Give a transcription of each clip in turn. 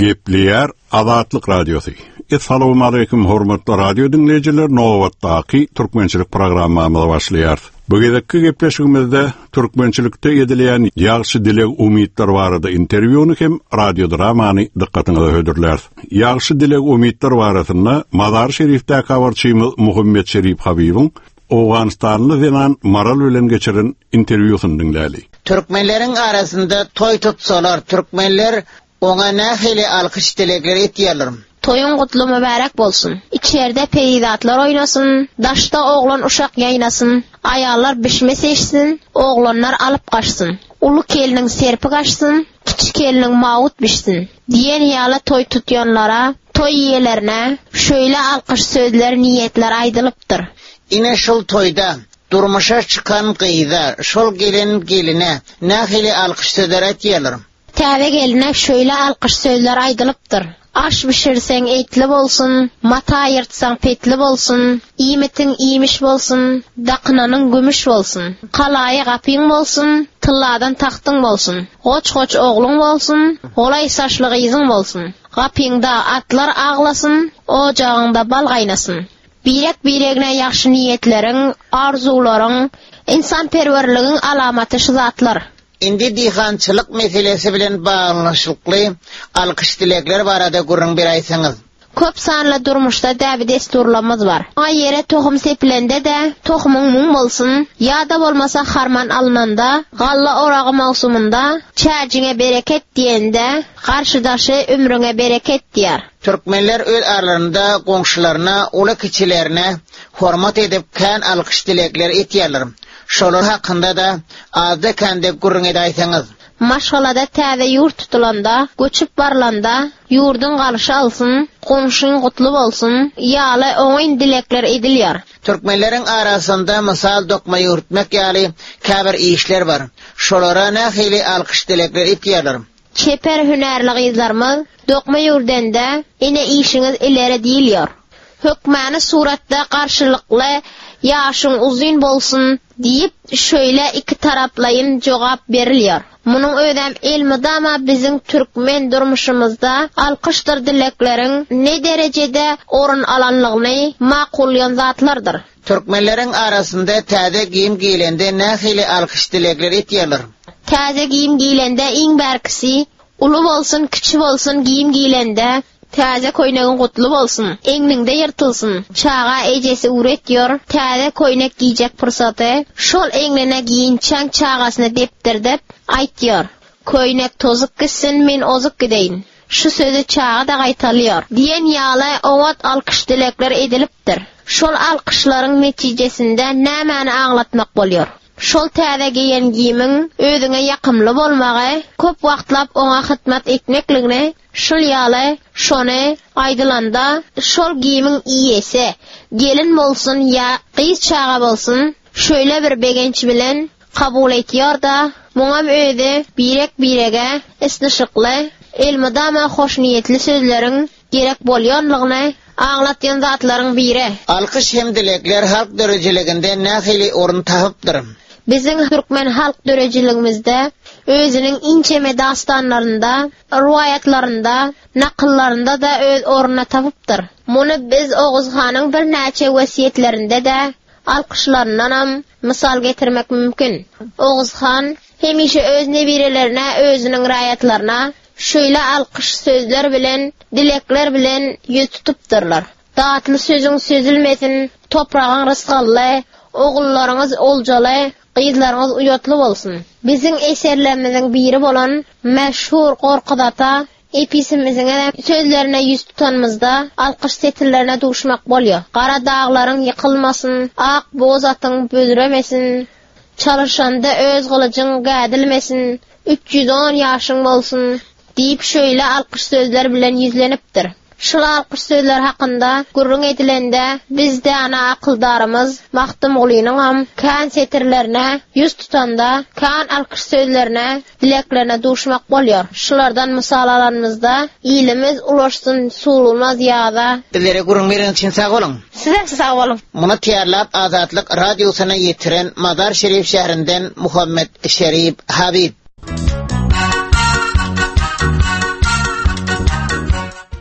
Gepleyer Azatlyk Radiosu. Assalamu alaykum hormatly radio dinleyijiler. Nowatdaki türkmençilik programmamyz başlaýar. Bu gezekki gepleşigimizde türkmençilikde edilen ýagşy dilek umytlar barada interwýuny hem radio dramany dikkatiňize hödürler. Ýagşy dilek umytlar barasynda Mazar Şerifde kawarçymyz Muhammed Şerif Habibiň Awganistanly bilen Maral bilen geçiren interwýusyny dinläli. Türkmenlerin arasında toy tutsalar, Türkmenler ona nähili alkış dilekleri etýärler. Toyun kutlu mübarek bolsun. İçeride peyzatlar oynasın, daşta oğlan uşak yaynasın, ayarlar bişme seçsin, oğlanlar alıp kaçsın. Ulu kelinin serpi kaçsın, küçük kelinin mağut bişsin. Diyen yala toy tutyanlara, toy yiyelerine şöyle alkış sözler, niyetler aydılıptır. Ine şol toyda durmuşa çıkan kıyda, şol geline nähili alkış sözler etýärler. Täze geline şöyle alkış sözler aydılıptır. Aş pişirsen etli bolsun, mata yırtsan petli bolsun, imetin imiş bolsun, daqınanın gümüş bolsun, qalayı qapyň bolsun, tılladan taxtyň bolsun, goç oğlun bolsun, olay saçly gyzyň bolsun, qapyňda atlar ağlasın, ocağında bal gaynasın. Birek-biregine ýaxşy niýetleriň, arzularyň, insanperwerligiň alamaty şu zatlar. Indi dihançılık meselesi bilen bağlanışykly alkış dilekler barada gurrun bir aýsaňyz. Köp sanly durmuşda däbi desturlarymyz bar. O ýere tohum sepilende de tohumyň muň bolsun, ýa-da bolmasa harman alynanda, galla oragy mawsumynda çäjiňe bereket diýende, garşydaşy ömrüňe bereket diýär. Türkmenler öz aralarında goňşylaryna, ula kiçilerine hormat edip kän alkış dilekler etýärler. Şolar hakkında da azda kende gurrun edaýsaňyz. Maşgalada täze ýurt tutulanda, göçüp barlanda, ýurdun galyşy alsyn, goňşyň gutly bolsun, ýaly oňyn dilekler edilýär. Türkmenlerin arasında misal dokma ýurtmak ýaly käbir işler bar. Şolara nähili alkış dilekler etýärler. Çeper hünärli gyzlarymyz dokma ýurdanda ine işiňiz ileri diýilýär. Hökmäni suratda garşylykly ýaşyň uzun bolsun diýip şöyle iki taraplayın jogap berilýär. Munyň ödem elmidama bizim türkmen durmuşymyzda alkışdyr dilekleriň ne derejede orun alanlygyny makul zatlardyr. Türkmenlerin arasında täze giyim giýilende nähili alkış dilekler etýärler. Täze giyim giýilende iň berkisi, ulu bolsun, kiçi bolsun giyim giýilende täze koýnegin gutly bolsun, eňningde ýyrtylsyn. Çaga ejesi uretýär, täze koýnek giýjek pursaty, şol eňline giýinçäň çagasyny depdirdip aýtýar. Koýnek tozup gitsin, men ozup gideýin. Şu sözü çaga da gaýtalýar. Diýen ýaly owat alkış dilekler edilipdir. Şol alkışlaryň netijesinde nämäni aňlatmak bolýar. Şol täze giýen giýimiň özüňe ýakymly bolmagy, köp wagtlap oňa hyzmat etmekligini, şol ýaly şony aýdylanda şol giýimiň iýesi, gelin bolsun ýa gyz çaga bolsun, şöyle bir begenç bilen kabul etýär da, muňam öýde birek-birege isnişikli, elmidama hoş niýetli sözleriň gerek bolýanlygyny aňlatýan zatlaryň biri. Alkış hem dilekler halk derejeliginde nähili orun tapypdyr. Bizim Türkmen halk dörejiligimizde özünün inçeme dastanlarında, ruayatlarında, nakıllarında da öz oruna tapıptır. Bunu biz Oğuz Han'ın bir näçe wesiýetlerinde de alkışlarından misal getirmek mümkün. Oğuz Han hemişe öz nebirelerine, özünün rayatlarına şöyle alkış sözler bilen, dilekler bilen yüz tutupdırlar. Dağıtlı sözün sözülmesin, toprağın rızkallı, oğullarınız olcalı, gyzlaryňyz uyatly bolsun. Bizim eserlerimizin biri bolan meşhur Gorkudata episimizin sözlerine yüz tutanmızda alkış setillerine duşmak bolýar. Qara dağlaryň ýykylmasyn, ak boz atyň böldüremesin, çalışanda öz gylyjyň gädilmesin, 310 ýaşyň bolsun diýip şöyle alkış sözler bilen yüzlenipdir. Şol alkış sözler hakynda gurrun edilende bizde ana akıldarımız Maktum Ulynyň ham kan setirlerine yüz tutanda kan alkış sözlerine dileklerine duşmak bolýar. Şulardan misal alanmızda ilimiz ulaşsın sululmaz ýa-da. Dilere gurrun beren için sag bolun. Size sag bolun. Muny tayarlap Azatlyk radiosyna ýetiren Mazar Şerif şäherinden Muhammed Şerif Habib.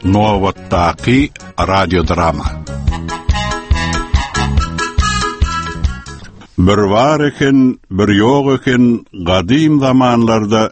Novatdaki radio drama. Bir var eken, bir yok eken, gadim zamanlarda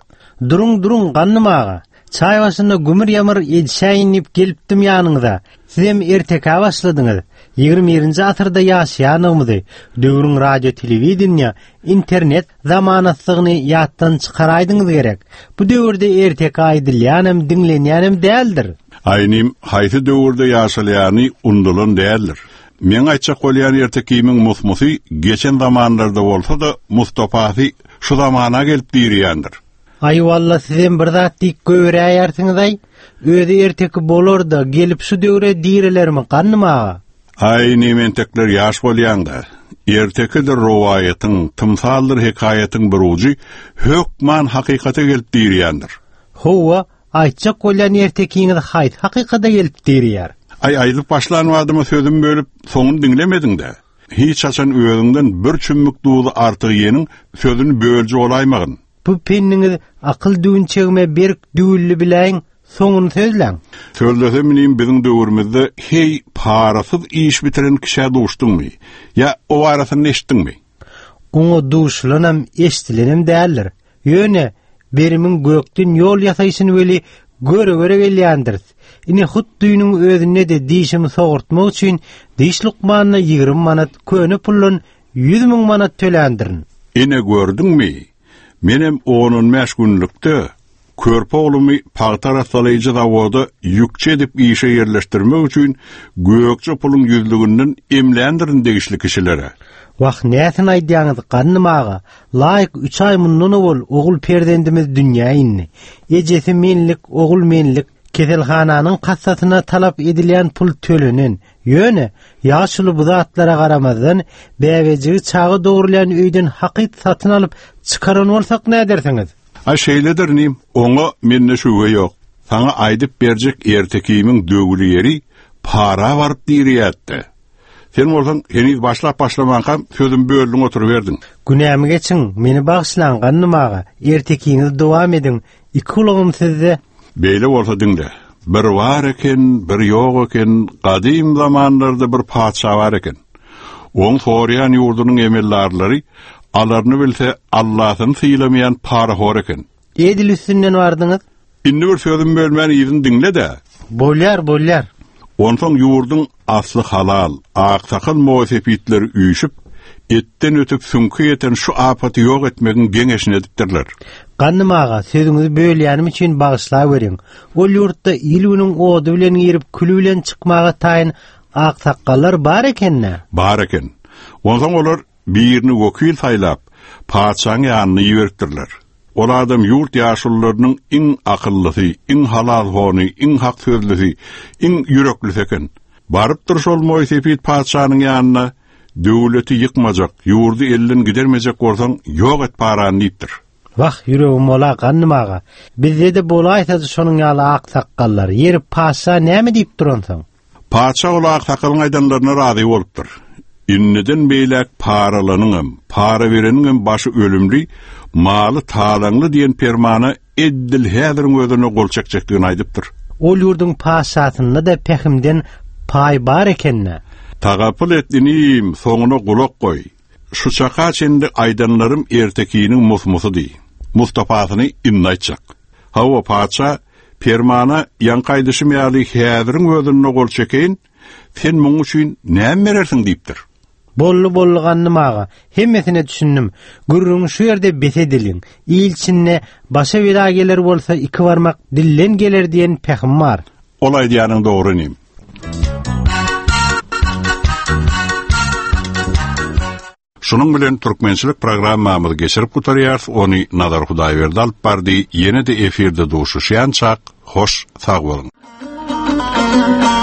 Durun gannım ağa. Çay başında gümür yamır edişayinip geliptim yanыңda. Sizem erteka başladınız. 21. asırda yaşayanımızı. Dövrün radyo, televideniya, internet zamanasını yattan çıkaraydınız gerek. Bu dövrde erteka edileyenim, dinleneyenim değildir. Aynim hayti dövrde yaşalayanı undulan değildir. Men aytsak bolýan ertekimin musmusi geçen zamanlarda bolsa da Mustafa'sı şu zamana gelip diriyandır. Ay valla sizem bir zat dik göwre ayarsınız ay. Öde erteki bolor da gelip şu döwre dirilermi gannım ağa? Ay nimentekler yaş bolýanda. Ertekidir rowayatyň, tymsaldyr hekayatyň bir uji hökman hakykata gelip diriyandır. Hova aytsak bolýan ertekiňiz haýt hakykata gelip diriyar. Ay aylyp başlanmadymy sözüm bölüp soňuny dinlemediň de. Hiç açan özüňden bir çümmük duýdy artyk ýeniň sözüni bölje olaýmagyn. Bu penniňiz akıl düýünçegime berk düýülli bilen soňuny sözläň. Sözlesem menim biziň döwrümizde hey parasyz iş bitiren kişi duşdyňmy? Ya o arasyny eşitdiňmi? Oňa duşlanam eşitilenim däldir. Ýöne berimin gökden ýol ýasaýsyny weli göre gelýändir. Ine hutdynyň özüne de diýişimi sogurtmak üçin diýiş lukmanyna 20 manat, köne pullun 100 000 manat tölendirin. Ine gördüňmi? Menem onun meşgullikde körpe olumy pagtar salaýjy zawada ýükçe edip işe ýerleşdirmek üçin gökçe pulun ýüzlüginden emlendirin degişli kişilere. Waq näsin aýdýaňyz gannym ağa? Laýyk 3 ay mundan bol ogul perdendimiz dünýä inni. Ejesi menlik, ogul menlik keselhananyň kassasyna talap edilen pul tölenen. Ýöne ýaşuly bu zatlara garamazdan bägejigi çağı dogrulan öýden hakyt satyn alyp çıkaran bolsak näme dersiňiz? Ay şeýleder nim, oňa menne şüwe ýok. Saňa aýdyp berjek ertekimiň döwüli ýeri para baryp dirýärdi. Sen bolsaň heniz başlamaňam sözüm böldüň oturuverdiň. Günämi geçiň, meni bagşlan gannym ağa. Ertekiňiz dowam ediň. Iki ulugum sizde. Beýle bolsa diňle. Bir var eken, bir yok eken, gadim zamanlarda bir padşa var eken. Oň Forýan ýurdunyň emellarlary alaryny bilse Allahyň syýlamaýan para hor eken. Edil üstünden wardyňyz? Indi bir sözüm bölmän ýygyň dinle de. Bolýar. Onsoň ýurduň asly halal, aksakal moýsepitleri üýşüp, etten ötüp sünkü ýeten şu apaty ýok etmegiň geňeşini edipdirler. Gannym ağa, sözüňizi bölýänim üçin bagşlap beriň. Ol ýurtda ilüniň odu bilen girip külü bilen çykmaga taýyn aksakallar bar ekenne. Bar eken. Onsoň olar birini wekil saýlap, paçaň ýanyna ýerdirler. Ol adam ýurt ýaşullarynyň iň akyllysi, iň halal hony, iň hak sözlüsi, iň ýüreklisi eken. Barypdyr şol moýsepit paçanyň ýanyna, döwleti ýykmajak, ýurdy elden gidermejek bolsaň, ýok et parany diýipdir. Vah yüreğim ola gannım ağa. Bizde de bolaysa şonun ýaly aksakallar. Yer paşa näme diýip duransaň? Paça ola aksakalyň aýdanlaryna razy bolupdyr. Inneden beýlek paralanyňam, para bereniňam başy ölümli, maly taýlanly diýen permana eddil häziriň özüne gol çekjekdigini aýdypdyr. Ol ýurduň paşasyna da pehimden pay bar ekenne. Tagapyl etdinim, soňuna gulak goý. Şu çaka çende aýdanlarym ertekiniň musmusydy. Mustafa'syny innaýtjak. Hawa paça permana ýankaýdyşy ýaly häziriň özüne gol çekeýin, sen muň üçin näme berersiň diýipdir. Bollu gannym ağa. Hemmesine düşündüm. Gürrüň şu ýerde besedilin. İlçinne başa wira geler bolsa iki barmak dillen geler diýen pehim bar. Olay diýanyň dogry nim. Şunun bilen türkmençilik programmamyzy geçirip gutarýar, ony Nazar Hudaýberdi alyp bardy. Ýene-de efirde duşuşýançak, hoş sag bolun.